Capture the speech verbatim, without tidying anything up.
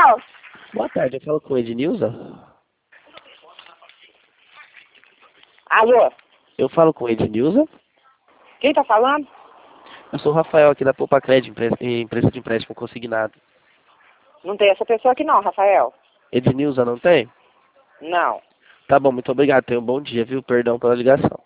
Rafael? Boa tarde, eu falo com Ednilza. Alô? Eu falo com Ednilza. Quem tá falando? Eu sou o Rafael aqui da Poupa Crédito, empresa, empresa de empréstimo consignado. Não tem essa pessoa aqui não, Rafael. Ednilza não tem? Não. Tá bom, muito obrigado. Tenha um bom dia, viu? Perdão pela ligação.